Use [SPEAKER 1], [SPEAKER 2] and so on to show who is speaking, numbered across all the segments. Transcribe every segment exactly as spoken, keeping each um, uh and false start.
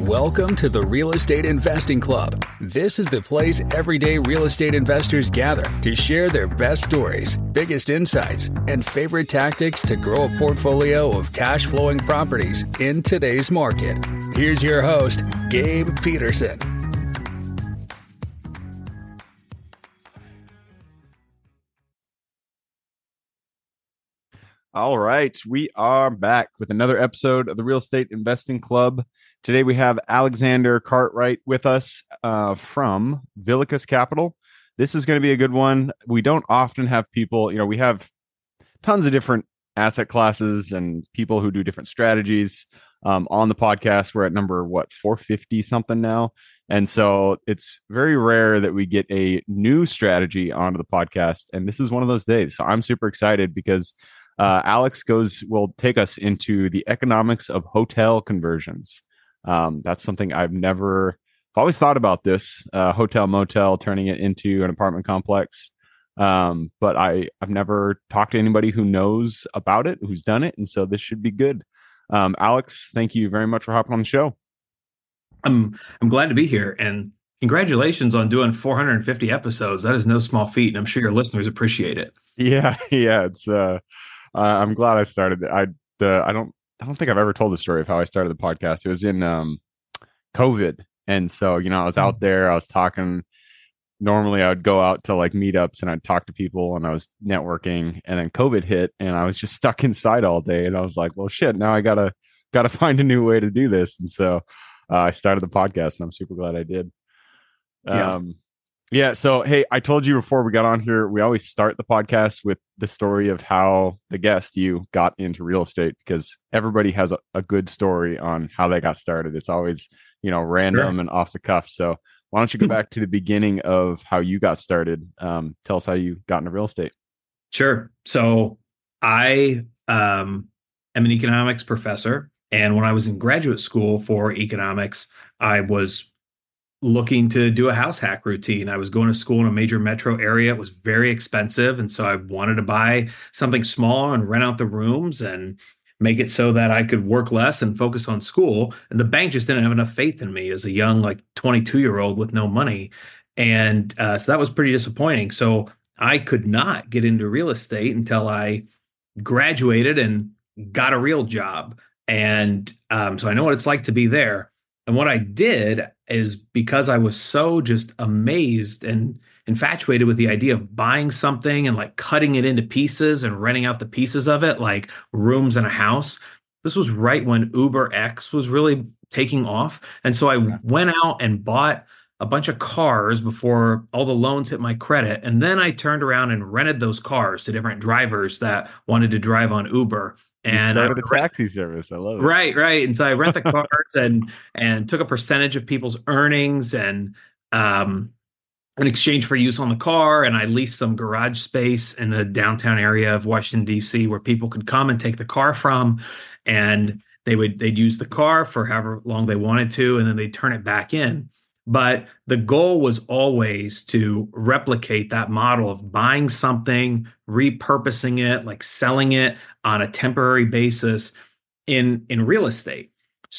[SPEAKER 1] Welcome to the Real Estate Investing Club. This is the place everyday real estate investors gather to share their best stories, biggest insights, and favorite tactics to grow a portfolio of cash flowing properties in today's market. Here's your host, Gabe Peterson.
[SPEAKER 2] All right, we are back with another episode of the Real Estate Investing Club. Today we have Alexander Cartwright with us uh, from Villicus Capital. This is going to be a good one. We don't often have people, you know, we have tons of different asset classes and people who do different strategies um, on the podcast. We're at number, what, four fifty something now. And so it's very rare that we get a new strategy onto the podcast. And this is one of those days. So I'm super excited because Uh, Alex goes will take us into the economics of hotel conversions. Um, that's something I've never, I've always thought about this uh, hotel motel, turning it into an apartment complex. Um, but I, I've never talked to anybody who knows about it, who's done it. And so this should be good. Um, Alex, thank you very much for hopping on the show.
[SPEAKER 3] I'm, I'm glad to be here, and congratulations on doing four hundred fifty episodes. That is no small feat. And I'm sure your listeners appreciate it.
[SPEAKER 2] Yeah. Yeah. It's, uh, Uh, I'm glad I started. I the I don't I don't think I've ever told the story of how I started the podcast. It was in um, COVID, and so you know I was out there. I was talking. Normally, I would go out to like meetups and I'd talk to people, and I was networking. And then COVID hit, and I was just stuck inside all day. And I was like, "Well, shit! Now I gotta gotta find a new way to do this." And so uh, I started the podcast, and I'm super glad I did.
[SPEAKER 3] Yeah.
[SPEAKER 2] Um, Yeah. So, hey, I told you before we got on here, we always start the podcast with the story of how the guest, you, got into real estate, because everybody has a, a good story on how they got started. It's always, you know, random
[SPEAKER 3] Sure.
[SPEAKER 2] and off the cuff. So why don't you go back to the beginning of how you got started? Um, tell us how you got into real estate.
[SPEAKER 3] Sure. So I um, am an economics professor. And when I was in graduate school for economics, I was looking to do a house hack routine. I was going to school in a major metro area. It was very expensive. And so I wanted to buy something small and rent out the rooms and make it so that I could work less and focus on school. And the bank just didn't have enough faith in me as a young, like twenty-two year old with no money. And uh, so that was pretty disappointing. So I could not get into real estate until I graduated and got a real job. And um, so I know what it's like to be there. And what I did is, because I was so just amazed and infatuated with the idea of buying something and like cutting it into pieces and renting out the pieces of it, like rooms in a house. This was right when Uber X was really taking off. And so I went out and bought a bunch of cars before all the loans hit my credit. And then I turned around and rented those cars to different drivers that wanted to drive on Uber.
[SPEAKER 2] You
[SPEAKER 3] And
[SPEAKER 2] started
[SPEAKER 3] I,
[SPEAKER 2] a taxi service. I love it.
[SPEAKER 3] Right, right. And so I rent the cars and and took a percentage of people's earnings and um in exchange for use on the car. And I leased some garage space in the downtown area of Washington, D C, where people could come and take the car from. And they would they'd use the car for however long they wanted to, and then they'd turn it back in. But the goal was always to replicate that model of buying something, repurposing it, like selling it on a temporary basis in, in real estate.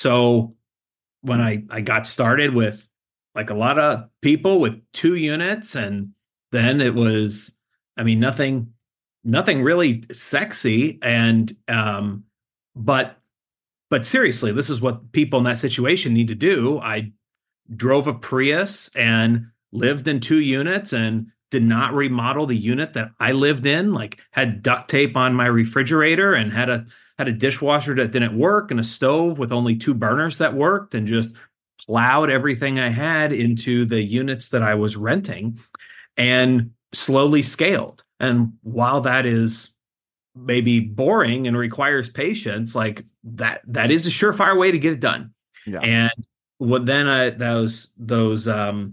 [SPEAKER 3] So when I, I got started with like a lot of people with two units, and then it was, I mean, nothing, nothing really sexy. And, um, but, but seriously, this is what people in that situation need to do. I drove a Prius and lived in two units and did not remodel the unit that I lived in, like had duct tape on my refrigerator and had a had a dishwasher that didn't work and a stove with only two burners that worked, and just plowed everything I had into the units that I was renting and slowly scaled. And while that is maybe boring and requires patience, like that that is a surefire way to get it done.
[SPEAKER 2] Yeah.
[SPEAKER 3] And what then I those those um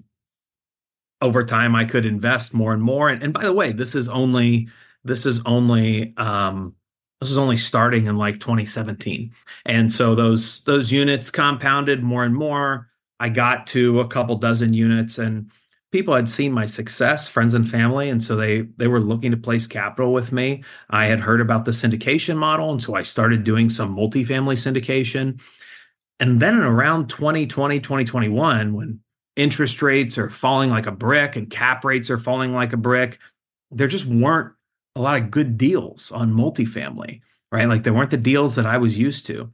[SPEAKER 3] over time I could invest more and more. And, and by the way, this is only this is only um this is only starting in like twenty seventeen. And so those those units compounded more and more. I got to a couple dozen units, and people had seen my success, friends and family, and so they they were looking to place capital with me. I had heard about the syndication model, and so I started doing some multifamily syndication. And then in around twenty twenty, twenty twenty-one, when interest rates are falling like a brick and cap rates are falling like a brick, there just weren't a lot of good deals on multifamily, right? Like there weren't the deals that I was used to.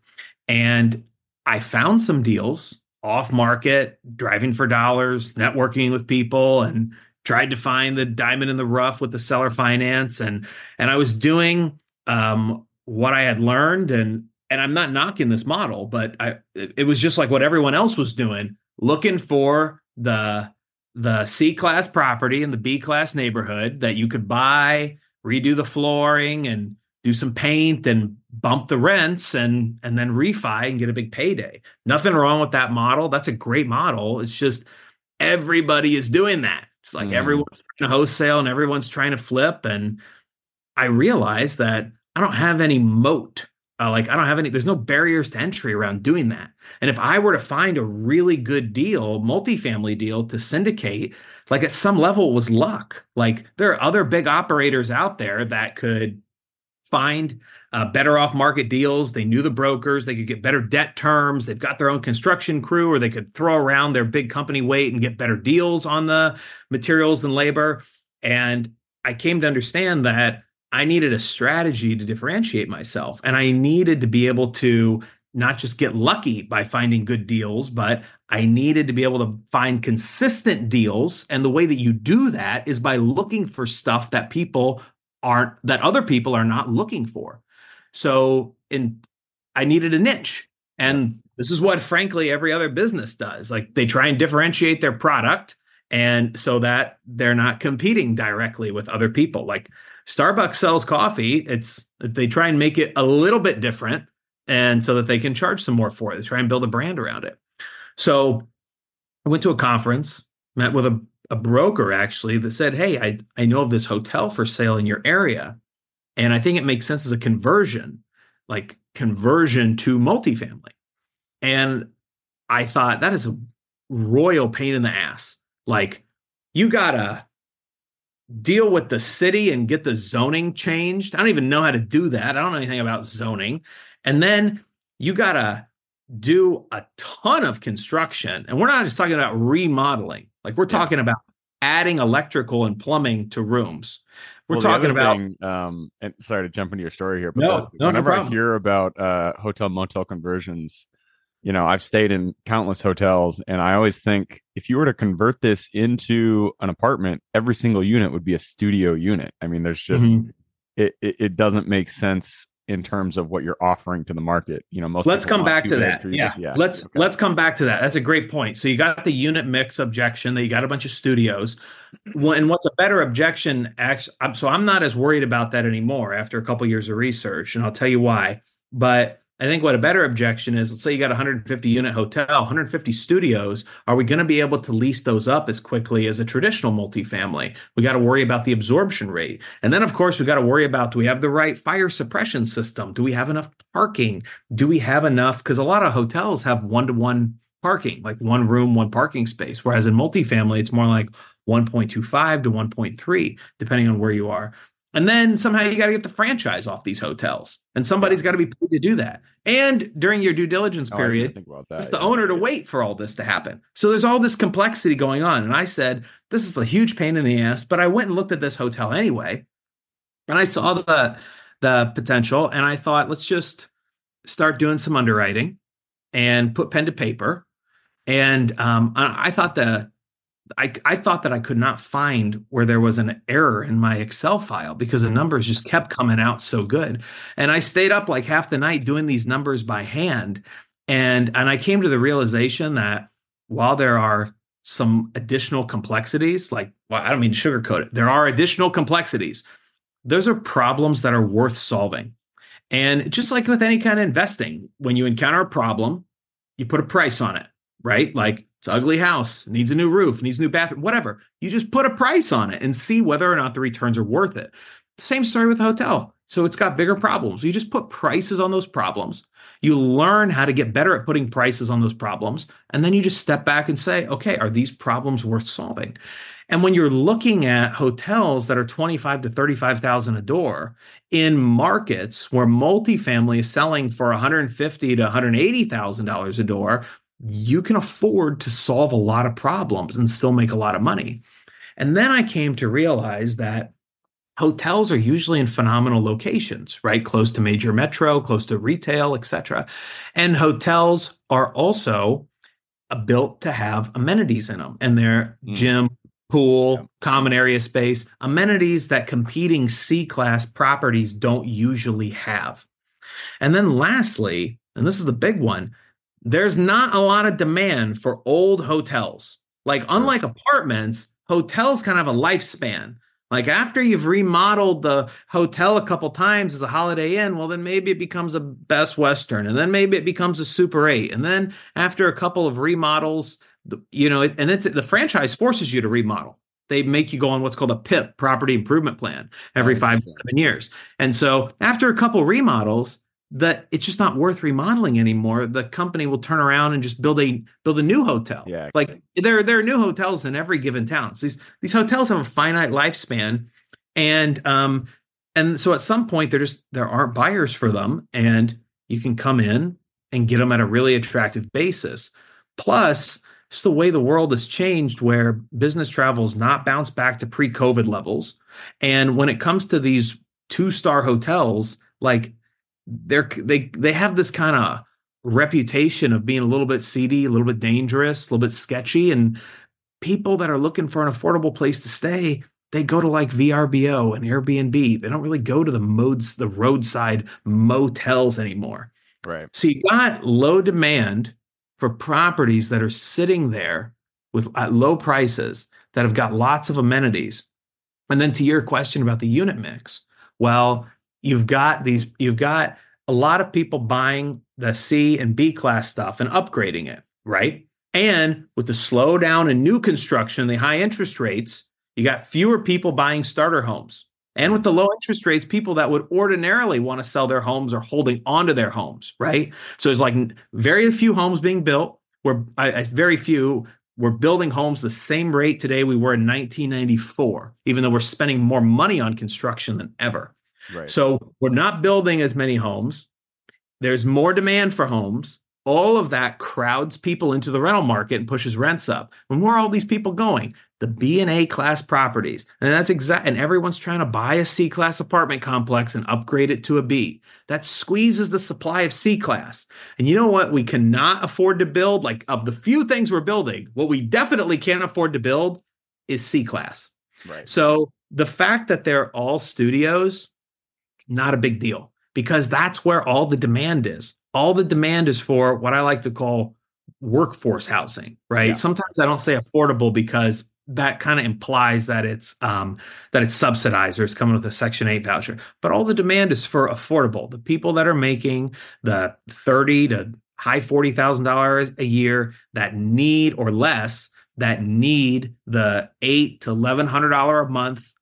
[SPEAKER 3] And I found some deals off market, driving for dollars, networking with people, and tried to find the diamond in the rough with the seller finance. And, and I was doing um, what I had learned. And, and I'm not knocking this model, but I, it, it was just like what everyone else was doing, looking for the, the C-class property in the B-class neighborhood that you could buy, redo the flooring and do some paint and bump the rents and and then refi and get a big payday. Nothing wrong with that model. That's a great model. It's just everybody is doing that. It's like mm. everyone's trying to wholesale and everyone's trying to flip. And I realized that I don't have any moat. Uh, like I don't have any, there's no barriers to entry around doing that. And if I were to find a really good deal, multifamily deal to syndicate, like at some level it was luck. Like there are other big operators out there that could find uh, better off market deals. They knew the brokers. They could get better debt terms. They've got their own construction crew, or they could throw around their big company weight and get better deals on the materials and labor. And I came to understand that I needed a strategy to differentiate myself. And I needed to be able to not just get lucky by finding good deals, but I needed to be able to find consistent deals. And the way that you do that is by looking for stuff that people aren't, that other people are not looking for. So in, I needed a niche. And this is what, frankly, every other business does. Like they try and differentiate their product, and so that they're not competing directly with other people. Like Starbucks sells coffee. It's, they try and make it a little bit different, and so that they can charge some more for it. They try and build a brand around it. So I went to a conference, met with a a broker actually that said, hey, I, I know of this hotel for sale in your area. And I think it makes sense as a conversion, like conversion to multifamily. And I thought that is a royal pain in the ass. Like you gotta deal with the city and get the zoning changed. I don't even know how to do that. I don't know anything about zoning. And then you gotta do a ton of construction. And we're not just talking about remodeling. Like we're talking yeah. about adding electrical and plumbing to rooms. We're well, talking about,
[SPEAKER 2] thing, um, and sorry to jump into your story here, but
[SPEAKER 3] no,
[SPEAKER 2] the,
[SPEAKER 3] no,
[SPEAKER 2] whenever
[SPEAKER 3] no
[SPEAKER 2] I hear about uh, hotel motel conversions, you know, I've stayed in countless hotels, and I always think if you were to convert this into an apartment, every single unit would be a studio unit. I mean, there's just, mm-hmm. it, it, it doesn't make sense in terms of what you're offering to the market. You know, most
[SPEAKER 3] let's come back to
[SPEAKER 2] big,
[SPEAKER 3] that. Yeah.
[SPEAKER 2] yeah.
[SPEAKER 3] Let's,
[SPEAKER 2] okay.
[SPEAKER 3] let's come back to that. That's a great point. So you got the unit mix objection that you got a bunch of studios. And what's a better objection? Actually, so I'm not as worried about that anymore after a couple of years of research, and I'll tell you why. But I think what a better objection is, let's say you got a one hundred fifty unit hotel, one hundred fifty studios. Are we going to be able to lease those up as quickly as a traditional multifamily? We got to worry about the absorption rate. And then, of course, we got to worry about, do we have the right fire suppression system? Do we have enough parking? Do we have enough? Because a lot of hotels have one-to-one parking, like one room, one parking space. Whereas in multifamily, it's more like one point two five to one point three, depending on where you are. And then somehow you got to get the franchise off these hotels, and somebody's got to be paid to do that. And during your due diligence period, oh, that, it's the yeah. owner to wait for all this to happen. So there's all this complexity going on. And I said, this is a huge pain in the ass, but I went and looked at this hotel anyway. And I saw the, the potential, and I thought, let's just start doing some underwriting and put pen to paper. And um, I, I thought the, I, I thought that I could not find where there was an error in my Excel file because the numbers just kept coming out so good. And I stayed up like half the night doing these numbers by hand. And, and I came to the realization that while there are some additional complexities, like, well, I don't mean to sugarcoat it, there are additional complexities. Those are problems that are worth solving. And just like with any kind of investing, when you encounter a problem, you put a price on it, right? Like, it's an ugly house, needs a new roof, needs a new bathroom, whatever. You just put a price on it and see whether or not the returns are worth it. Same story with a hotel. So it's got bigger problems. You just put prices on those problems. You learn how to get better at putting prices on those problems. And then you just step back and say, okay, are these problems worth solving? And when you're looking at hotels that are twenty-five to thirty-five thousand a door in markets where multifamily is selling for one hundred fifty to one hundred eighty thousand dollars a door, you can afford to solve a lot of problems and still make a lot of money. And then I came to realize that hotels are usually in phenomenal locations, right? Close to major metro, close to retail, et cetera. And hotels are also uh, built to have amenities in them, and they're
[SPEAKER 2] Mm.
[SPEAKER 3] gym, pool,
[SPEAKER 2] Yeah.
[SPEAKER 3] common area space, amenities that competing C-class properties don't usually have. And then lastly, and this is the big one, there's not a lot of demand for old hotels. Like, unlike apartments, hotels kind of have a lifespan. Like, after you've remodeled the hotel a couple times as a Holiday Inn, well, then maybe it becomes a Best Western, and then maybe it becomes a Super eight. And then after a couple of remodels, you know, and it's the franchise forces you to remodel. They make you go on what's called a P I P, property improvement plan, every five to seven years. And so after a couple remodels, that it's just not worth remodeling anymore. The company will turn around and just build a build a new hotel.
[SPEAKER 2] Yeah.
[SPEAKER 3] Like, there, there are new hotels in every given town. So these these hotels have a finite lifespan, and um and so at some point there just there aren't buyers for them, and you can come in and get them at a really attractive basis. Plus, just the way the world has changed, where business travel has not bounced back to pre-COVID levels, and when it comes to these two-star hotels, like, they're they they have this kind of reputation of being a little bit seedy, a little bit dangerous, a little bit sketchy, and people that are looking for an affordable place to stay, they go to like V R B O and Airbnb. They don't really go to the modes, the roadside motels anymore.
[SPEAKER 2] Right.
[SPEAKER 3] So you got low demand for properties that are sitting there with at low prices that have got lots of amenities. And then to your question about the unit mix, well, you've got these, you've got a lot of people buying the C and B class stuff and upgrading it, right? And with the slowdown in new construction, the high interest rates, you got fewer people buying starter homes. And with the low interest rates, people that would ordinarily want to sell their homes are holding onto their homes, right? So there's like very few homes being built. We're I, very few. We're building homes the same rate today we were in nineteen ninety-four, even though we're spending more money on construction than ever.
[SPEAKER 2] Right.
[SPEAKER 3] So we're not building as many homes. There's more demand for homes. All of that crowds people into the rental market and pushes rents up. And where are all these people going? The B and A class properties. And that's exact. And everyone's trying to buy a C class apartment complex and upgrade it to a B. That squeezes the supply of C class. And you know what? We cannot afford to build. Like, of the few things we're building, what we definitely can't afford to build is C class.
[SPEAKER 2] Right.
[SPEAKER 3] So the fact that they're all studios, not a big deal, because that's where all the demand is. All the demand is for what I like to call workforce housing, right?
[SPEAKER 2] Yeah.
[SPEAKER 3] Sometimes I don't say affordable because that kind of implies that it's um, that it's subsidized or it's coming with a Section eight voucher. But all the demand is for affordable. The people that are making the thirty to high forty thousand dollars a year that need, or less, that need the eight to eleven hundred dollar a month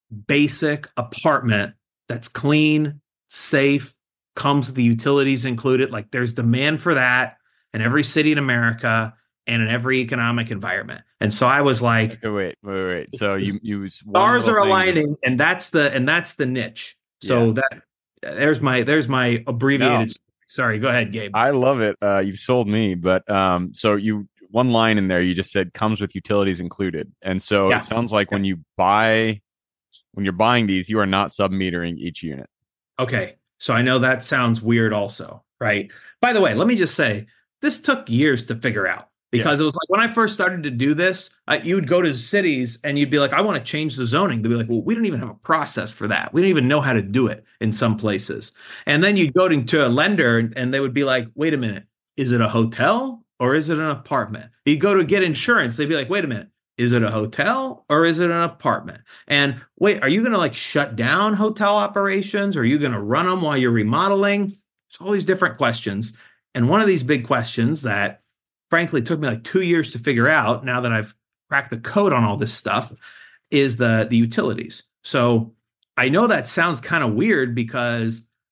[SPEAKER 3] basic apartment that's clean, safe, comes with the utilities included. Like, there's demand for that in every city in America and in every economic environment. And so I was like,
[SPEAKER 2] okay, wait, wait, wait. So you you
[SPEAKER 3] stars are aligning, and that's the and that's the niche. So
[SPEAKER 2] Yeah.
[SPEAKER 3] that there's my there's my abbreviated.
[SPEAKER 2] No.
[SPEAKER 3] Sorry, go ahead, Gabe.
[SPEAKER 2] I love it. Uh, you've sold me, but um, so you one line in there you just said comes with utilities included, and so
[SPEAKER 3] Yeah.
[SPEAKER 2] it sounds like when you buy when you're buying these, you are not sub-metering each unit.
[SPEAKER 3] Okay. So I know that sounds weird also, right? By the way, let me just say, this took years to figure out, because it was like when I first started to do this, uh, you would go to cities and you'd be like, I want to change the zoning. They'd be like, well, we don't even have a process for that. We don't even know how to do it in some places. And then you'd go to, to a lender and, and they would be like, wait a minute, is it a hotel or is it an apartment? You go to get insurance. They'd be like, wait a minute. Is it a hotel or is it an apartment? And wait, are you going to like shut down hotel operations? Or are you going to run them while you're remodeling? It's all these different questions. And one of these big questions that frankly took me like two years to figure out, now that I've cracked the code on all this stuff, is the, the utilities. So I know that sounds kind of weird, because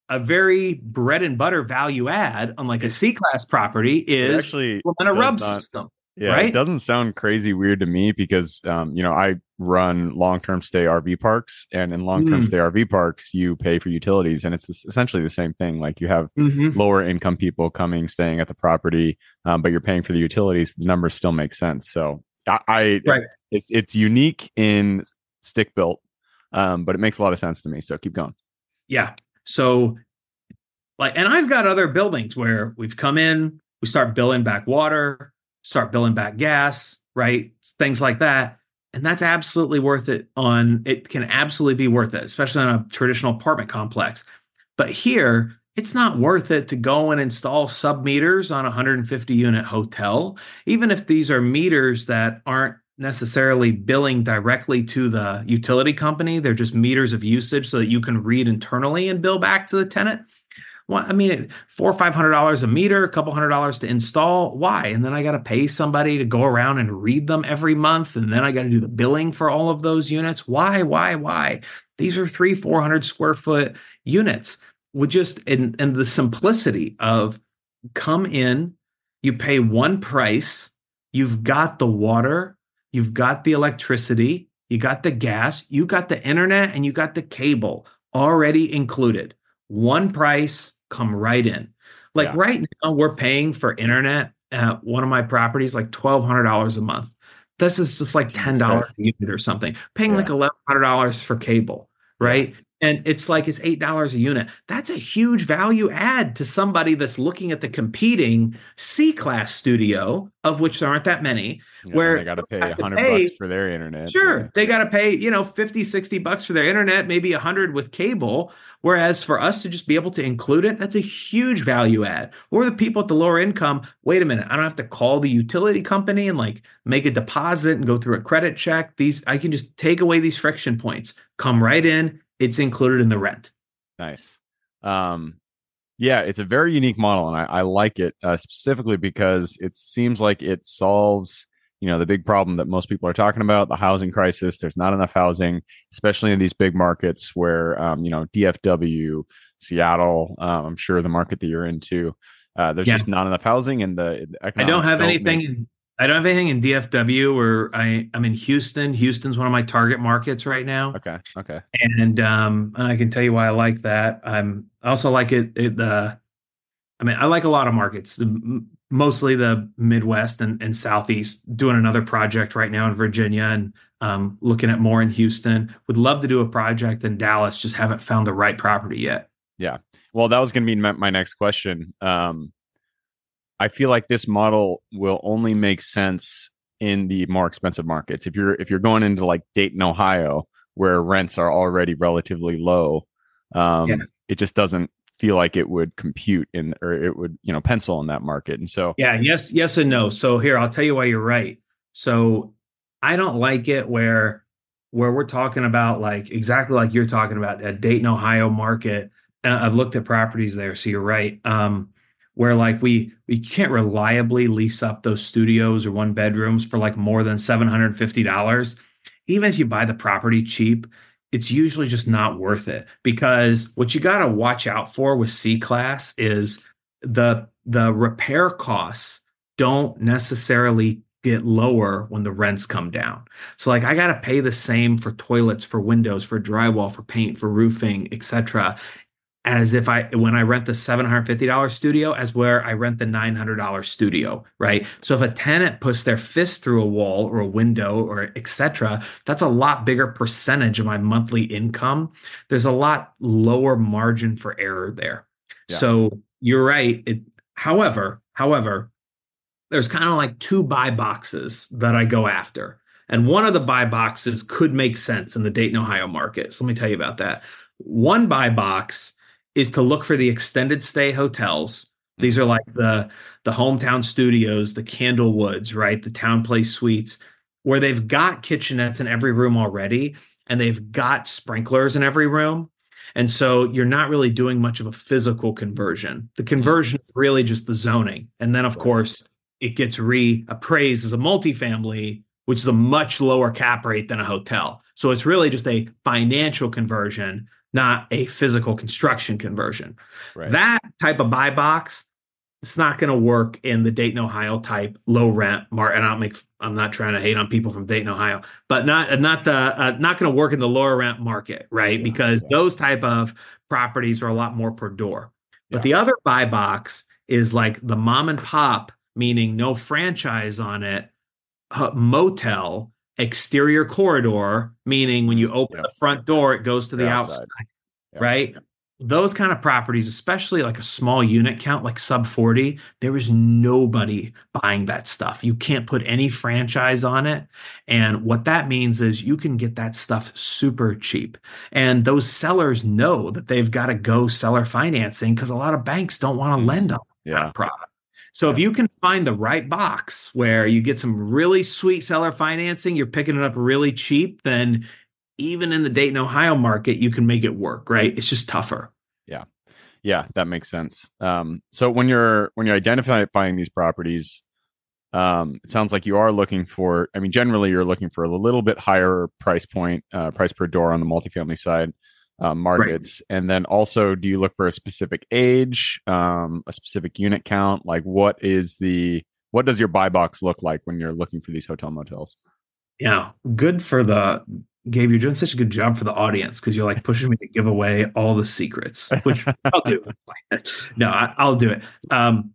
[SPEAKER 3] a very bread and butter value add on like a C class property is
[SPEAKER 2] actually
[SPEAKER 3] on a
[SPEAKER 2] does
[SPEAKER 3] rub
[SPEAKER 2] not-
[SPEAKER 3] system.
[SPEAKER 2] Yeah,
[SPEAKER 3] Right?
[SPEAKER 2] it doesn't sound crazy weird to me because, um, you know, I run long-term stay R V parks, and in long-term
[SPEAKER 3] Mm.
[SPEAKER 2] stay R V parks, you pay for utilities, and it's essentially the same thing. Like you have
[SPEAKER 3] Mhm.
[SPEAKER 2] lower income people coming, staying at the property, um, but you're paying for the utilities. The numbers still make sense. So I, I
[SPEAKER 3] Right.
[SPEAKER 2] it, it's unique in stick built, um, but it makes a lot of sense to me. So keep going.
[SPEAKER 3] Yeah. So like, and I've got other buildings where we've come in, we start billing back water, start billing back gas, right? Things like that. And that's absolutely worth it on, it can absolutely be worth it, especially on a traditional apartment complex. But here, it's not worth it to go and install sub meters on a one hundred fifty unit hotel, even if these are meters that aren't necessarily billing directly to the utility company. They're just meters of usage so that you can read internally and bill back to the tenant. Well, I mean, four or five hundred dollars a meter, a couple hundred dollars to install. Why? And then I got to pay somebody to go around and read them every month, and then I got to do the billing for all of those units. Why? Why? Why? These are three, four hundred square foot units. Would just and and the simplicity of come in, you pay one price, you've got the water, you've got the electricity, you got the gas, you got the internet, and you got the cable already included. One price, come right in. Like
[SPEAKER 2] Yeah.
[SPEAKER 3] right now, we're paying for internet at one of my properties like twelve hundred dollars a month. This is just like ten dollars a unit or something. Paying
[SPEAKER 2] Yeah.
[SPEAKER 3] like eleven hundred dollars for cable, right? And it's like it's eight dollars a unit. That's a huge value add to somebody that's looking at the competing C-class studio, of which there aren't that many,
[SPEAKER 2] Yeah,
[SPEAKER 3] where
[SPEAKER 2] they got to pay
[SPEAKER 3] have
[SPEAKER 2] a
[SPEAKER 3] to
[SPEAKER 2] hundred
[SPEAKER 3] pay-
[SPEAKER 2] bucks for their internet.
[SPEAKER 3] Sure,
[SPEAKER 2] Yeah.
[SPEAKER 3] they got to pay, you know, fifty, sixty bucks for their internet, maybe one hundred with cable. Whereas for us to just be able to include it, that's a huge value add. Or the people at the lower income, wait a minute, I don't have to call the utility company and like make a deposit and go through a credit check. These, I can just take away these friction points, come right in, it's included in the rent.
[SPEAKER 2] Nice. Um, yeah, it's a very unique model, and I, I like it uh, specifically because it seems like it solves, you know, the big problem that most people are talking about, the housing crisis. There's not enough housing, especially in these big markets where, um, you know, D F W, Seattle, um, I'm sure the market that you're into, uh, there's
[SPEAKER 3] Yeah.
[SPEAKER 2] just not enough housing, and the, the
[SPEAKER 3] I don't
[SPEAKER 2] economics
[SPEAKER 3] have anything.
[SPEAKER 2] make-
[SPEAKER 3] in, I don't have anything in D F W, where I, I'm in Houston. Houston's one of my target markets right now.
[SPEAKER 2] Okay. Okay.
[SPEAKER 3] And um, and I can tell you why I like that. I'm I also like it. it uh, I mean, I like a lot of markets, the, m- mostly the Midwest and, and Southeast. Doing another project right now in Virginia, and um, looking at more in Houston. Would love to do a project in Dallas. Just haven't found the right property yet.
[SPEAKER 2] Yeah. Well, that was going to be my, my next question. Um, I feel like this model will only make sense in the more expensive markets. If you're if you're going into like Dayton, Ohio, where rents are already relatively low, um,
[SPEAKER 3] Yeah.
[SPEAKER 2] it just doesn't feel like it would compute in, or it would, you know, pencil in that market. And so,
[SPEAKER 3] Yeah, yes, yes, and no. So here, I'll tell you why you're right. So I don't like it where where we're talking about like exactly like you're talking about a Dayton, Ohio market. Uh, I've looked at properties there, so you're right. Um, where like we we can't reliably lease up those studios or one bedrooms for like more than seven hundred fifty dollars. Even if you buy the property cheap, it's usually just not worth it, because what you got to watch out for with C class is the the repair costs don't necessarily get lower when the rents come down. So like I got to pay the same for toilets, for windows, for drywall, for paint, for roofing, et cetera, as if I when I rent the seven hundred fifty dollars studio as where I rent the nine hundred dollars studio, right? So if a tenant puts their fist through a wall or a window or et cetera, that's a lot bigger percentage of my monthly income. There's a lot lower margin for error there.
[SPEAKER 2] Yeah.
[SPEAKER 3] So you're right. It, however, however, there's kind of like two buy boxes that I go after. And one of the buy boxes could make sense in the Dayton, Ohio market. So let me tell you about that. One buy box is to look for the extended stay hotels. These are like the the hometown studios, the Candlewoods, right? The Town Place Suites, where they've got kitchenettes in every room already, and they've got sprinklers in every room. And so you're not really doing much of a physical conversion. The conversion is really just the zoning. And then, of course, it gets reappraised as a multifamily, which is a much lower cap rate than a hotel. So it's really just a financial conversion, not a physical construction conversion.
[SPEAKER 2] Right.
[SPEAKER 3] That type of buy box, it's not going to work in the Dayton, Ohio type low rent market. And I'll make, I'm not trying to hate on people from Dayton, Ohio, but not, not the, uh, not going to work in the lower rent market, right?
[SPEAKER 2] Yeah,
[SPEAKER 3] because
[SPEAKER 2] yeah.
[SPEAKER 3] those type of properties are a lot more per door. But
[SPEAKER 2] Yeah.
[SPEAKER 3] the other buy box is like the mom and pop, meaning no franchise on it, uh, motel, exterior corridor, meaning when you open
[SPEAKER 2] Yeah.
[SPEAKER 3] the front door, it goes to the, the outside, outside
[SPEAKER 2] yeah.
[SPEAKER 3] right? Yeah. Those kind of properties, especially like a small unit count, like sub forty, there is nobody buying that stuff. You can't put any franchise on it. And what that means is you can get that stuff super cheap. And those sellers know that they've got to go seller financing because a lot of banks don't want to mm-hmm. lend on
[SPEAKER 2] yeah.
[SPEAKER 3] that product. So yeah. if you can find the right box where you get some really sweet seller financing, you're picking it up really cheap, then even in the Dayton, Ohio market, you can make it work, right? It's just tougher.
[SPEAKER 2] Yeah. Yeah, that makes sense. Um, so when you're when you're identifying these properties, um, it sounds like you are looking for, I mean, generally you're looking for a little bit higher price point, uh, price per door on the multifamily side uh, markets. Right. And then also, do you look for a specific age, um, a specific unit count? Like what is the, what does your buy box look like when you're looking for these hotel motels?
[SPEAKER 3] Yeah, good for the, Gabe, you're doing such a good job for the audience because you're like pushing me to give away all the secrets, which I'll do. No, I, I'll do it. Um,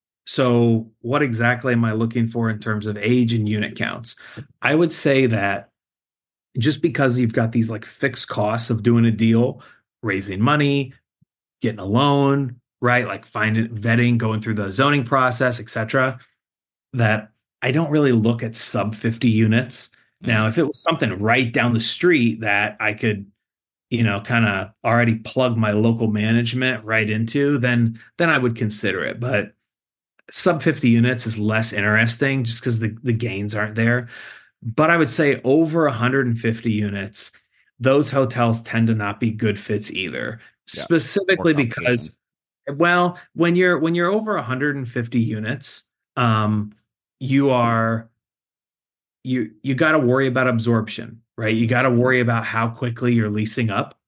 [SPEAKER 3] so what exactly am I looking for in terms of age and unit counts? I would say that just because you've got these like fixed costs of doing a deal, raising money, getting a loan, right? Like finding, vetting, going through the zoning process, et cetera, that I don't really look at sub fifty units. Now, if it was something right down the street that I could, you know, kind of already plug my local management right into, then then I would consider it. But sub fifty units is less interesting just because the, the gains aren't there. But I would say over one hundred fifty units, those hotels tend to not be good fits either. Yeah, specifically because, well, when you're when you're over one hundred fifty units, um, you are you you got to worry about absorption, right? You got to worry about how quickly you're leasing up.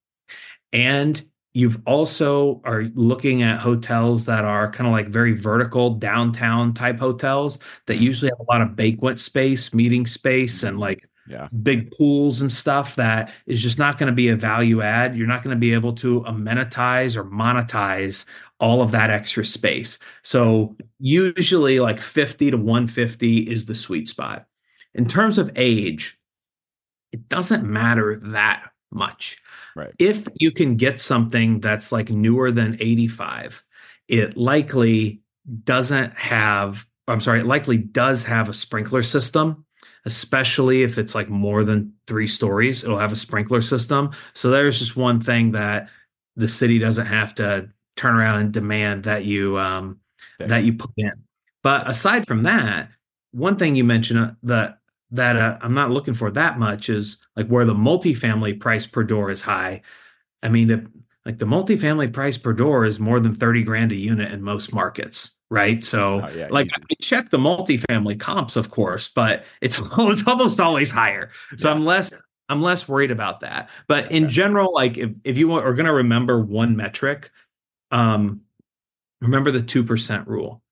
[SPEAKER 3] And you've also are looking at hotels that are kind of like very vertical downtown type hotels that usually have a lot of banquet space, meeting space, and like
[SPEAKER 2] yeah.
[SPEAKER 3] big pools and stuff that is just not going to be a value add. You're not going to be able to amenitize or monetize all of that extra space. So usually like fifty to one fifty is the sweet spot. In terms of age, it doesn't matter that much.
[SPEAKER 2] Right.
[SPEAKER 3] If you can get something that's like newer than eighty-five, it likely doesn't have, I'm sorry, it likely does have a sprinkler system, especially if it's like more than three stories, it'll have a sprinkler system. So there's just one thing that the city doesn't have to turn around and demand that you, um, that you put in. But aside from that, one thing you mentioned uh, that that uh, I'm not looking for that much is like where the multifamily price per door is high. I mean, the, like the multifamily price per door is more than thirty grand a unit in most markets, right? So
[SPEAKER 2] oh, yeah,
[SPEAKER 3] like
[SPEAKER 2] easy.
[SPEAKER 3] I check the multifamily comps, of course, but it's, it's almost always higher. So yeah. I'm less I'm less worried about that. But okay. in general, like if, if you are going to remember one metric, um, remember the two percent rule.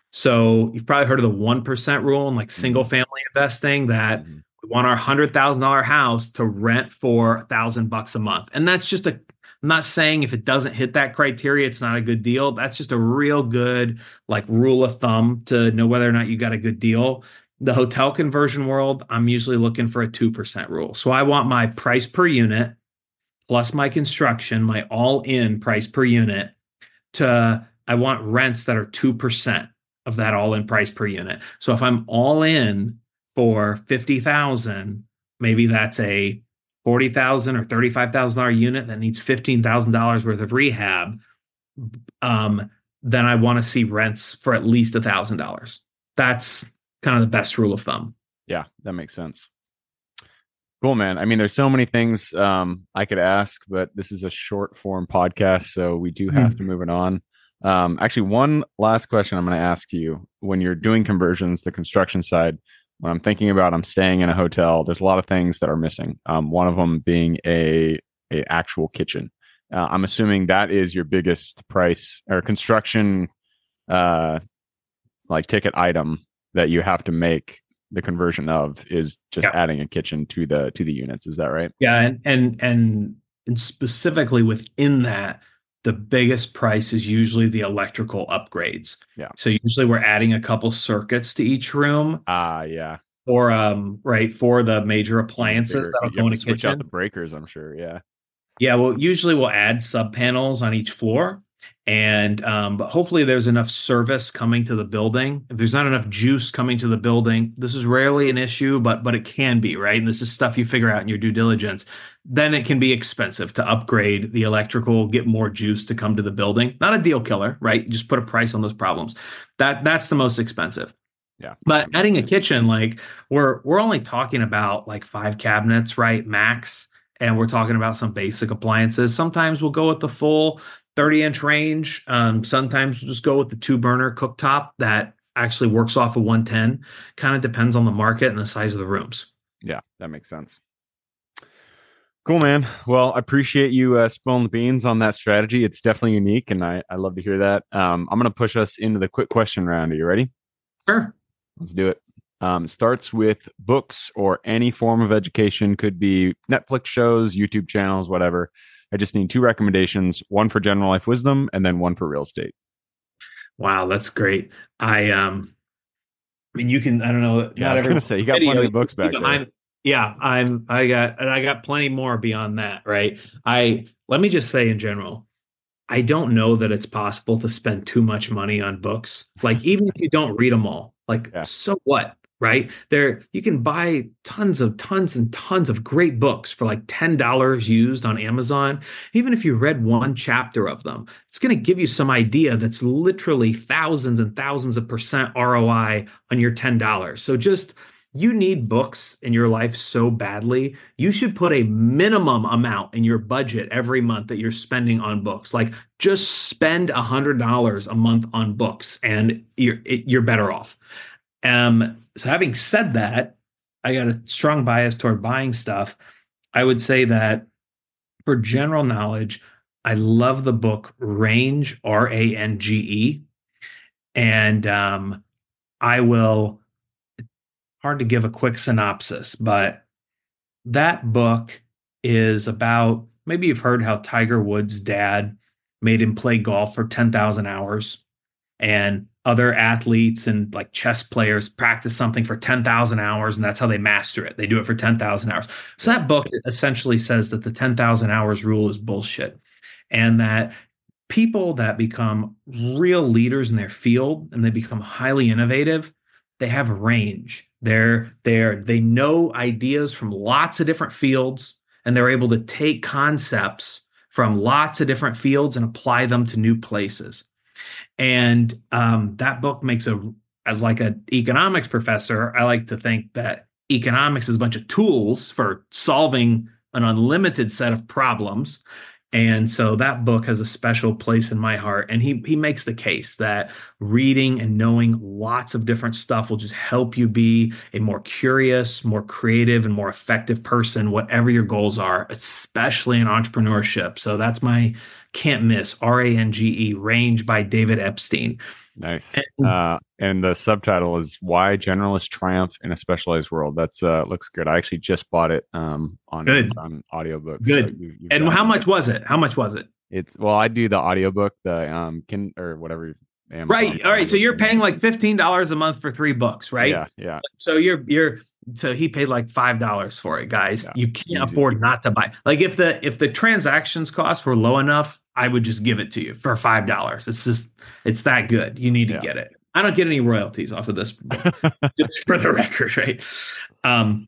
[SPEAKER 3] So you've probably heard of the one percent rule in like single family investing that mm-hmm. we want our one hundred thousand dollars house to rent for a thousand bucks a month. And that's just a, I'm not saying if it doesn't hit that criteria, it's not a good deal. That's just a real good like rule of thumb to know whether or not you got a good deal. The hotel conversion world, I'm usually looking for a two percent rule. So I want my price per unit plus my construction, my all in price per unit to, I want rents that are two percent. Of that all-in price per unit. So if I'm all in for fifty thousand, maybe that's a forty thousand or thirty-five thousand dollars unit that needs fifteen thousand dollars worth of rehab. Um, then I want to see rents for at least a thousand dollars. That's kind of the best rule of thumb.
[SPEAKER 2] Yeah, that makes sense. Cool, man. I mean, there's so many things um, I could ask, but this is a short form podcast, so we do have mm-hmm. to move it on. Um, actually, one last question I'm going to ask you. When you're doing conversions, the construction side, when I'm thinking about I'm staying in a hotel, there's a lot of things that are missing. Um, one of them being a, a actual kitchen. Uh, I'm assuming that is your biggest price or construction, uh, like ticket item that you have to make the conversion of is just
[SPEAKER 3] Yeah.
[SPEAKER 2] adding a kitchen to the to the units. Is that right?
[SPEAKER 3] Yeah, and and and and specifically within that, the biggest price is usually the electrical upgrades.
[SPEAKER 2] Yeah.
[SPEAKER 3] So usually we're adding a couple circuits to each room,
[SPEAKER 2] Ah, yeah.
[SPEAKER 3] or um, right, for the major
[SPEAKER 2] Bigger-
[SPEAKER 3] appliances that'll
[SPEAKER 2] you
[SPEAKER 3] go
[SPEAKER 2] have
[SPEAKER 3] in
[SPEAKER 2] to
[SPEAKER 3] a
[SPEAKER 2] switch out
[SPEAKER 3] kitchen.
[SPEAKER 2] the breakers, I'm sure. Yeah.
[SPEAKER 3] Yeah, well, usually we'll add sub panels on each floor, and um, but hopefully there's enough service coming to the building. If there's not enough juice coming to the building, this is rarely an issue, but but it can be, right? And this is stuff you figure out in your due diligence. Then it can be expensive to upgrade the electrical, get more juice to come to the building. Not a deal killer, right? Just put a price on those problems. That that's the most expensive.
[SPEAKER 2] Yeah.
[SPEAKER 3] But adding a kitchen, like we're we're only talking about like five cabinets, right? Max. And we're talking about some basic appliances. Sometimes we'll go with the full thirty inch range. Um, sometimes we'll just go with the two burner cooktop that actually works off of one ten. Kind of depends on the market and the size of the rooms.
[SPEAKER 2] Yeah, that makes sense. Cool, man. Well, I appreciate you uh, spilling the beans on that strategy. It's definitely unique, and I, I love to hear that. Um, I'm going to push us into the quick question round. Are you ready?
[SPEAKER 3] Sure.
[SPEAKER 2] Let's do it. Um, it starts with books or any form of education. Could be Netflix shows, YouTube channels, whatever. I just need two recommendations, one for general life wisdom and then one for real estate.
[SPEAKER 3] Wow, that's great. I um I mean you can I don't know,
[SPEAKER 2] Yeah,
[SPEAKER 3] not
[SPEAKER 2] I was
[SPEAKER 3] every
[SPEAKER 2] gonna say you got plenty of books back there.
[SPEAKER 3] I'm, yeah, I'm I got and I got plenty more beyond that, right? I let me just say in general, I don't know that it's possible to spend too much money on books. Like even if you don't read them all, like
[SPEAKER 2] Yeah.
[SPEAKER 3] so what? Right there, you can buy tons of tons and tons of great books for like ten dollars used on Amazon. Even if you read one chapter of them, it's going to give you some idea that's literally thousands and thousands of percent R O I on your ten dollars. So just you need books in your life so badly. You should put a minimum amount in your budget every month that you're spending on books. Like just spend one hundred dollars a month on books and you're you're better off. Um, so having said that, I got a strong bias toward buying stuff. I would say that for general knowledge, I love the book Range, R A N G E. And um, I will, hard to give a quick synopsis, but that book is about, maybe you've heard how Tiger Woods' dad made him play golf for ten thousand hours. And other athletes and like chess players practice something for ten thousand hours, and that's how they master it. They do it for ten thousand hours. So that book essentially says that the ten thousand hours rule is bullshit, and that people that become real leaders in their field and they become highly innovative, they have range. They're, they're, they know ideas from lots of different fields, and they're able to take concepts from lots of different fields and apply them to new places. And um, that book makes a, as like an economics professor, I like to think that economics is a bunch of tools for solving an unlimited set of problems. And so that book has a special place in my heart. And he he makes the case that reading and knowing lots of different stuff will just help you be a more curious, more creative, and more effective person, whatever your goals are, especially in entrepreneurship. So that's my can't miss, R A N G E, Range by David Epstein.
[SPEAKER 2] Nice.
[SPEAKER 3] And,
[SPEAKER 2] Uh, and the subtitle is Why Generalists Triumph in a Specialized World. That's uh, looks good. I actually just bought it um, on
[SPEAKER 3] Good.
[SPEAKER 2] Amazon audiobook.
[SPEAKER 3] Good.
[SPEAKER 2] So you, you've
[SPEAKER 3] and
[SPEAKER 2] got
[SPEAKER 3] how
[SPEAKER 2] it.
[SPEAKER 3] much was it? How much was it?
[SPEAKER 2] It's well, I do the audiobook, the um, kin or whatever. Amazon
[SPEAKER 3] Right. All right. So you're
[SPEAKER 2] audiobook.
[SPEAKER 3] paying like fifteen dollars a month for three books, right?
[SPEAKER 2] Yeah, yeah.
[SPEAKER 3] So you're you're so he paid like five dollars for it, guys.
[SPEAKER 2] Yeah,
[SPEAKER 3] you can't
[SPEAKER 2] easy.
[SPEAKER 3] afford not to buy. Like if the if the transactions costs were low enough, I would just give it to you for five dollars. It's just it's that good. You need to
[SPEAKER 2] Yeah.
[SPEAKER 3] get it. I don't get any royalties off of this book, just for the record, right? Um,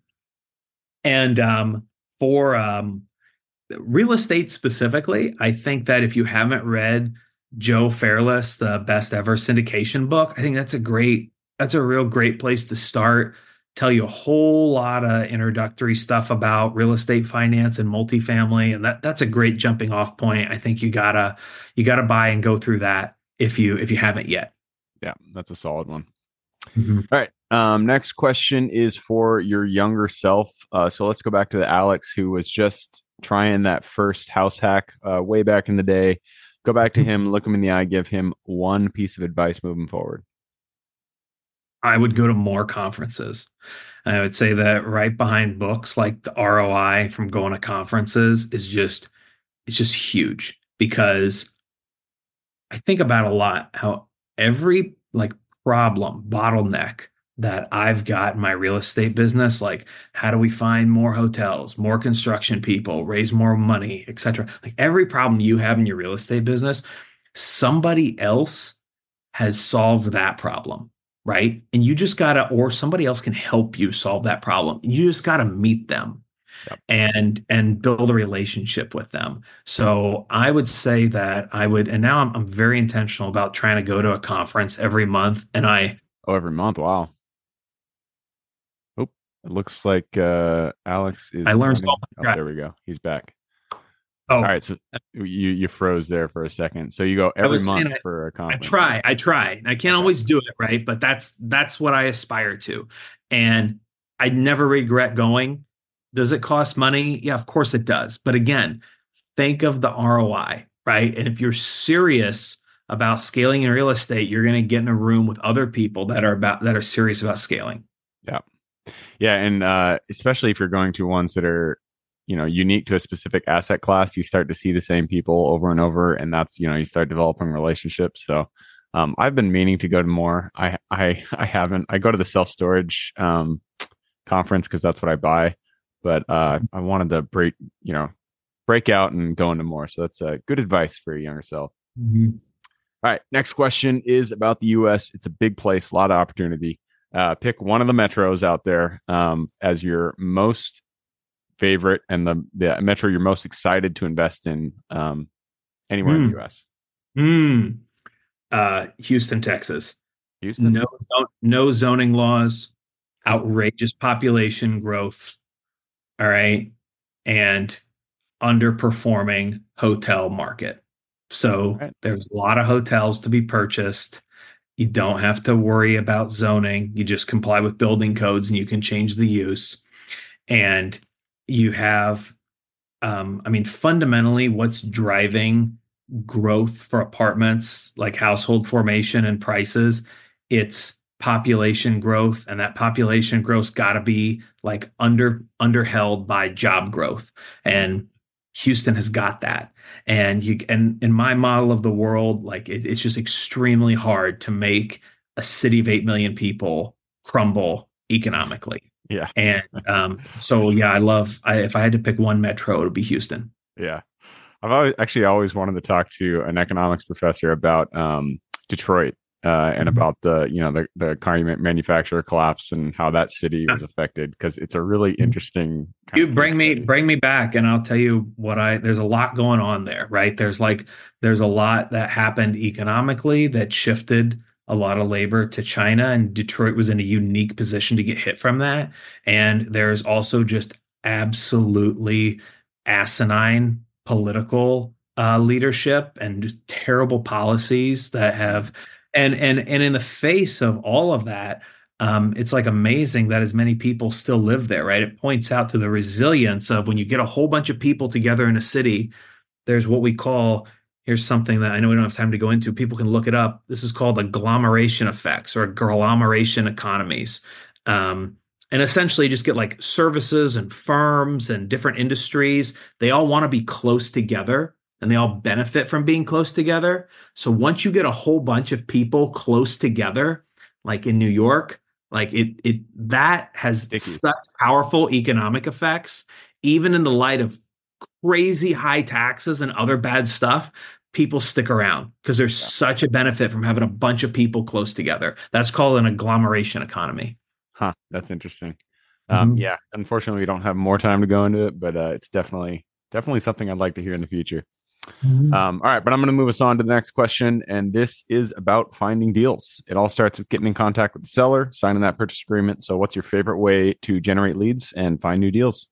[SPEAKER 3] and um, for um, real estate specifically, I think that if you haven't read Joe Fairless, the best ever syndication book, I think that's a great, that's a real great place to start. Tell you a whole lot of introductory stuff about real estate finance and multifamily, and that that's a great jumping off point. I think you gotta you gotta buy and go through that if you if you haven't yet.
[SPEAKER 2] Yeah, that's a solid one.
[SPEAKER 3] Mhm.
[SPEAKER 2] All right. Um, next question is for your younger self. Uh, so let's go back to the Alex who was just trying that first house hack uh, way back in the day. Go back to him, look him in the eye, give him one piece of advice moving forward.
[SPEAKER 3] I would go to more conferences. I would say that right behind books, like the R O I from going to conferences is just it's just huge because I think about a lot how every like problem, bottleneck that I've got in my real estate business, like how do we find more hotels, more construction people, raise more money, et cetera. Like every problem you have in your real estate business, somebody else has solved that problem, right? And you just gotta, or somebody else can help you solve that problem. You just gotta meet them
[SPEAKER 2] Yep.
[SPEAKER 3] and and build a relationship with them. So I would say that I would, and now I'm I'm very intentional about trying to go to a conference every month. And I
[SPEAKER 2] Oh, every month. Wow. Oh, it looks like uh, Alex is
[SPEAKER 3] I learned so
[SPEAKER 2] running. Oh,
[SPEAKER 3] much.
[SPEAKER 2] there we go. He's back. All
[SPEAKER 3] Oh,
[SPEAKER 2] right. So you you froze there for a second. So you go
[SPEAKER 3] I
[SPEAKER 2] every
[SPEAKER 3] was saying
[SPEAKER 2] month
[SPEAKER 3] I,
[SPEAKER 2] for a
[SPEAKER 3] I
[SPEAKER 2] conference.
[SPEAKER 3] try, I try. I can't
[SPEAKER 2] Okay.
[SPEAKER 3] always do it, right? But that's that's what I aspire to. And I never regret going. Does it cost money? Yeah, of course it does. But again, think of the R O I, right? And if you're serious about scaling in real estate, you're going to get in a room with other people that are about that are serious about scaling.
[SPEAKER 2] Yeah. Yeah. And uh, especially if you're going to ones that are, you know, unique to a specific asset class, you start to see the same people over and over. And that's, you know, you start developing relationships. So um, I've been meaning to go to more. I, I, I haven't. I go to the self storage um, conference because that's what I buy. But uh, I wanted to break, you know, break out and go into more. So that's uh, good advice for your younger self.
[SPEAKER 3] Mm-hmm.
[SPEAKER 2] All right. Next question is about the U S. It's a big place, a lot of opportunity. Uh, pick one of the metros out there um, as your most favorite and the, the metro you're most excited to invest in um, anywhere in the
[SPEAKER 3] Mm.
[SPEAKER 2] U S.
[SPEAKER 3] Mm. Uh, Houston, Texas.
[SPEAKER 2] Houston?
[SPEAKER 3] No, no zoning laws, outrageous population growth. All right. And underperforming hotel market. So
[SPEAKER 2] Right.
[SPEAKER 3] there's a lot of hotels to be purchased. You don't have to worry about zoning. You just comply with building codes and you can change the use. And you have, um, I mean, fundamentally, what's driving growth for apartments, like household formation and prices, it's population growth, and that population growth's got to be like under underheld by job growth. And Houston has got that. And you and in my model of the world, like it, it's just extremely hard to make a city of eight million people crumble economically.
[SPEAKER 2] Yeah.
[SPEAKER 3] And um, so, yeah, I love. I, if I had to pick one metro, it would be Houston.
[SPEAKER 2] Yeah. I've always actually always wanted to talk to an economics professor about um, Detroit uh, and
[SPEAKER 3] Mhm.
[SPEAKER 2] about the you know the the car manufacturer collapse and how that city was affected because it's a really interesting. Kind
[SPEAKER 3] You
[SPEAKER 2] of
[SPEAKER 3] bring
[SPEAKER 2] case
[SPEAKER 3] me
[SPEAKER 2] study.
[SPEAKER 3] bring me back, and I'll tell you what I. There's a lot going on there, right? There's like there's a lot that happened economically that shifted a lot of labor to China, and Detroit was in a unique position to get hit from that. And there's also just absolutely asinine political uh, leadership and just terrible policies that have, and and and in the face of all of that, um, it's like amazing that as many people still live there, right? It points out to the resilience of when you get a whole bunch of people together in a city, there's what we call, here's something that I know we don't have time to go into. People can look it up. This is called agglomeration effects or agglomeration economies. Um, and essentially just get like services and firms and different industries. They all want to be close together and they all benefit from being close together. So once you get a whole bunch of people close together, like in New York, like it it that has
[SPEAKER 2] Sticky.
[SPEAKER 3] such powerful economic effects, even in the light of crazy high taxes and other bad stuff. People stick around because there's
[SPEAKER 2] Yeah.
[SPEAKER 3] such a benefit from having a bunch of people close together. That's called an agglomeration economy.
[SPEAKER 2] Huh. That's interesting. Um,
[SPEAKER 3] Mhm.
[SPEAKER 2] yeah. Unfortunately, we don't have more time to go into it, but uh, it's definitely definitely something I'd like to hear in the future.
[SPEAKER 3] Mhm.
[SPEAKER 2] Um, all right, but I'm going to move us on to the next question. And this is about finding deals. It all starts with getting in contact with the seller, signing that purchase agreement. So, what's your favorite way to generate leads and find new deals?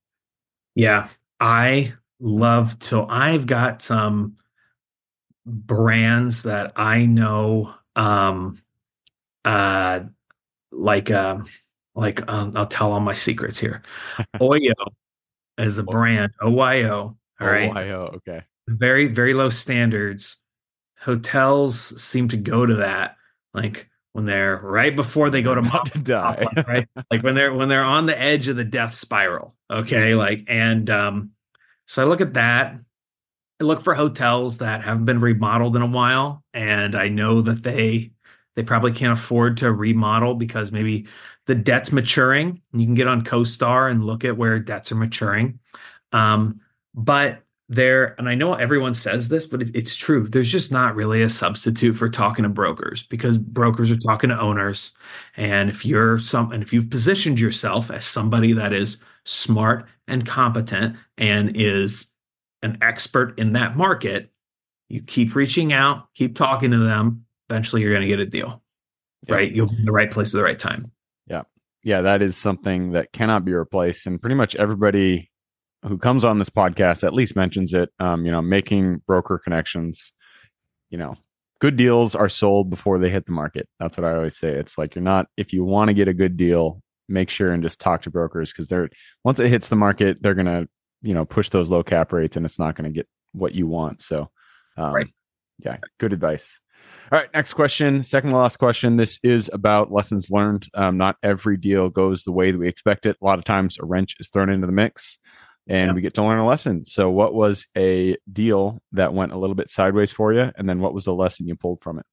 [SPEAKER 3] Yeah, I love to. I've got some brands that I know. Um, uh, like um like um, I'll tell all my secrets here. Oyo is a brand, O Y O. All right.
[SPEAKER 2] Ohio. Okay.
[SPEAKER 3] Very, very low standards. Hotels seem to go to that, like when they're right before they go
[SPEAKER 2] They're
[SPEAKER 3] to
[SPEAKER 2] about
[SPEAKER 3] mom
[SPEAKER 2] to
[SPEAKER 3] and pop,
[SPEAKER 2] die.
[SPEAKER 3] right? Like when they're when they're on the edge of the death spiral. Okay. Like, and um, so I look at that. I look for hotels that haven't been remodeled in a while, and I know that they they probably can't afford to remodel because maybe the debt's maturing. You can get on CoStar and look at where debts are maturing. Um, but there, and I know everyone says this, but it, it's true. There's just not really a substitute for talking to brokers because brokers are talking to owners. And if you're some, and if you've positioned yourself as somebody that is smart and competent and is an expert in that market, you keep reaching out, keep talking to them. Eventually, you're going to get a deal,
[SPEAKER 2] Yep.
[SPEAKER 3] right? You'll be in the right place at the right time.
[SPEAKER 2] Yeah. Yeah. That is something that cannot be replaced. And pretty much everybody who comes on this podcast at least mentions it. Um, you know, making broker connections, you know, good deals are sold before they hit the market. That's what I always say. It's like, you're not, if you want to get a good deal, make sure and just talk to brokers because they're, once it hits the market, they're going to, you know, push those low cap rates and it's not going to get what you want. So, um,
[SPEAKER 3] Right.
[SPEAKER 2] yeah, good advice. All right, next question, second to last question. This is about lessons learned. Um, not every deal goes the way that we expect it. A lot of times a wrench is thrown into the mix and
[SPEAKER 3] Yep.
[SPEAKER 2] we get to learn a lesson. So what was a deal that went a little bit sideways for you? And then what was the lesson you pulled from it?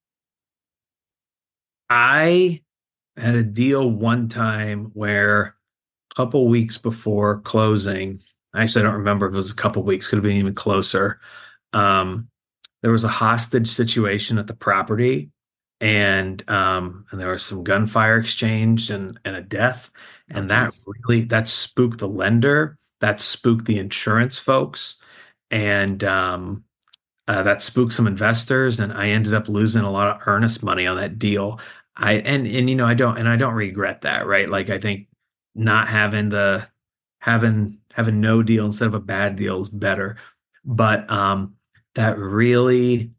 [SPEAKER 3] I had a deal one time where a couple weeks before closing, actually, I don't remember if it was a couple weeks, could have been even closer. Um, there was a hostage situation at the property, and um, and there was some gunfire exchange and and a death, and
[SPEAKER 2] Oh,
[SPEAKER 3] that
[SPEAKER 2] geez.
[SPEAKER 3] really that spooked the lender, that spooked the insurance folks, and um, uh, that spooked some investors, and I ended up losing a lot of earnest money on that deal. I and and you know I don't and I don't regret that, right? Like I think not having the having having no deal instead of a bad deal is better. But um, that really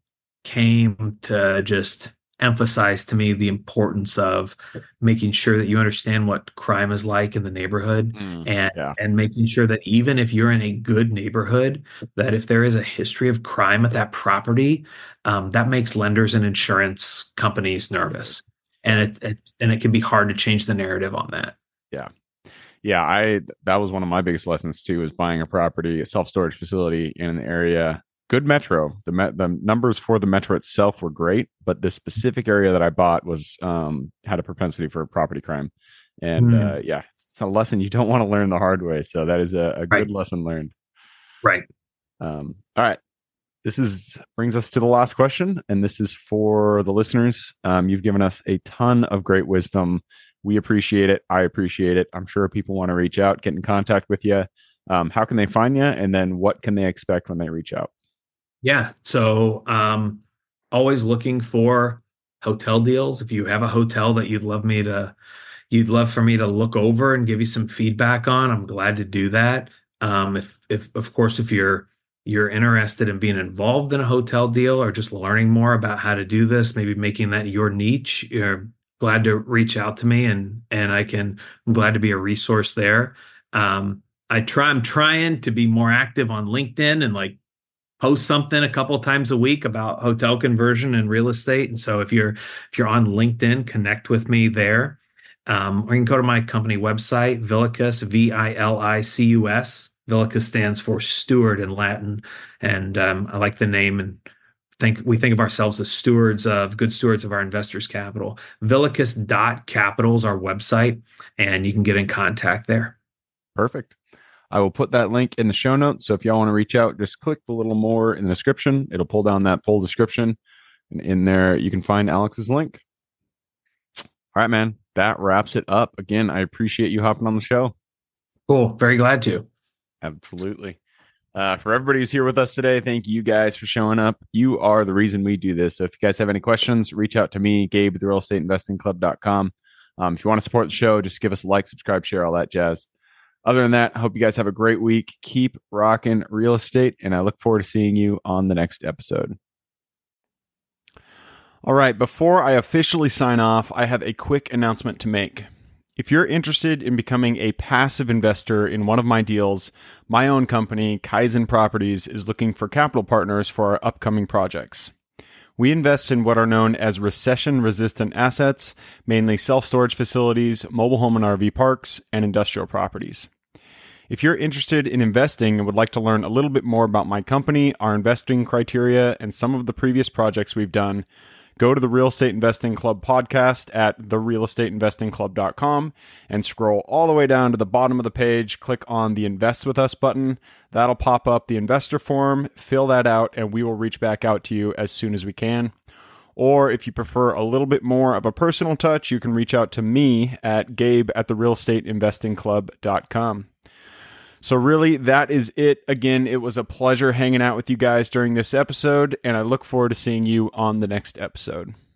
[SPEAKER 3] came to just emphasize to me the importance of making sure that you understand what crime is like in the neighborhood
[SPEAKER 2] Mm,
[SPEAKER 3] and
[SPEAKER 2] yeah.
[SPEAKER 3] and making sure that even if you're in a good neighborhood, that if there is a history of crime at that property, um, that makes lenders and insurance companies nervous. And it, it and it can be hard to change the narrative on that.
[SPEAKER 2] Yeah. Yeah. I, that was one of my biggest lessons too, was buying a property, a self-storage facility in an area, good metro. The met, the numbers for the metro itself were great, but the specific area that I bought was, um, had a propensity for property crime. And,
[SPEAKER 3] Mm,
[SPEAKER 2] uh, yeah, it's a lesson you don't want to learn the hard way. So that is a, a
[SPEAKER 3] right,
[SPEAKER 2] good lesson learned.
[SPEAKER 3] right.
[SPEAKER 2] Um, all right. This is brings us to the last question, and this is for the listeners. Um, you've given us a ton of great wisdom. We appreciate it. I appreciate it. I'm sure people want to reach out, get in contact with you. Um, how can they find you? And then what can they expect when they reach out?
[SPEAKER 3] Yeah. So um, always looking for hotel deals. If you have a hotel that you'd love me to, you'd love for me to look over and give you some feedback on, I'm glad to do that. Um, if, if, of course, if you're you're interested in being involved in a hotel deal or just learning more about how to do this, maybe making that your niche, you're glad to reach out to me and and I can, I'm glad to be a resource there. Um, I try, I'm trying to be more active on LinkedIn and like post something a couple times a week about hotel conversion and real estate. And so if you're if you're on LinkedIn, connect with me there. Um, or you can go to my company website, Vilicus, V I L I C U S. Vilicus stands for steward in Latin, and um, I like the name. And think we think of ourselves as stewards of good stewards of our investors' capital. Vilicus dot capital is our website, and you can get in contact there.
[SPEAKER 2] Perfect. I will put that link in the show notes. So if y'all want to reach out, just click the little more in the description. It'll pull down that full description. And in there, you can find Alex's link. All right, man. That wraps it up. Again, I appreciate you hopping on the show.
[SPEAKER 3] Cool. Very glad to.
[SPEAKER 2] Absolutely. Uh, for everybody who's here with us today, thank you guys for showing up. You are the reason we do this. So if you guys have any questions, reach out to me, Gabe at the real estate investing club dot com. Um, if you want to support the show, just give us a like, subscribe, share, all that jazz. Other than that, I hope you guys have a great week. Keep rocking real estate, and I look forward to seeing you on the next episode. All right, before I officially sign off, I have a quick announcement to make. If you're interested in becoming a passive investor in one of my deals, my own company, Kaizen Properties, is looking for capital partners for our upcoming projects. We invest in what are known as recession-resistant assets, mainly self-storage facilities, mobile home and R V parks, and industrial properties. If you're interested in investing and would like to learn a little bit more about my company, our investing criteria, and some of the previous projects we've done, go to the Real Estate Investing Club podcast at the real estate investing club dot com and scroll all the way down to the bottom of the page. Click on the Invest With Us button. That'll pop up the investor form. Fill that out, and we will reach back out to you as soon as we can. Or if you prefer a little bit more of a personal touch, you can reach out to me at gabe at the real estate investing club dot com. So really, that is it. Again, it was a pleasure hanging out with you guys during this episode, and I look forward to seeing you on the next episode.